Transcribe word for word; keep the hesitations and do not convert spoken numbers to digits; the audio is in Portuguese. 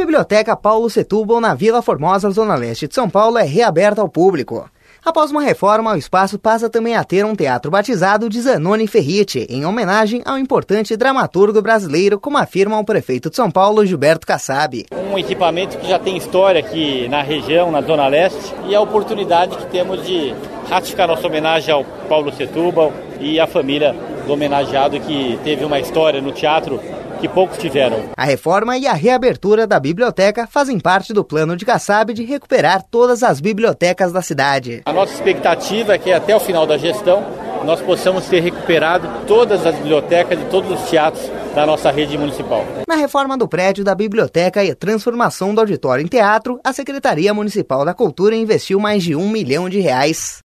Biblioteca Paulo Setúbal, na Vila Formosa, Zona Leste de São Paulo, é reaberta ao público. Após uma reforma, o espaço passa também a ter um teatro batizado de Zanoni Ferriti, em homenagem ao importante dramaturgo brasileiro, como afirma o prefeito de São Paulo, Gilberto Kassab. Um equipamento que já tem história aqui na região, na Zona Leste, e a oportunidade que temos de ratificar nossa homenagem ao Paulo Setúbal e à família do homenageado que teve uma história no teatro que poucos tiveram. A reforma e a reabertura da biblioteca fazem parte do plano de Kassab de recuperar todas as bibliotecas da cidade. A nossa expectativa é que até o final da gestão nós possamos ter recuperado todas as bibliotecas e todos os teatros da nossa rede municipal. Na reforma do prédio da biblioteca e transformação do auditório em teatro, a Secretaria Municipal da Cultura investiu mais de um milhão de reais.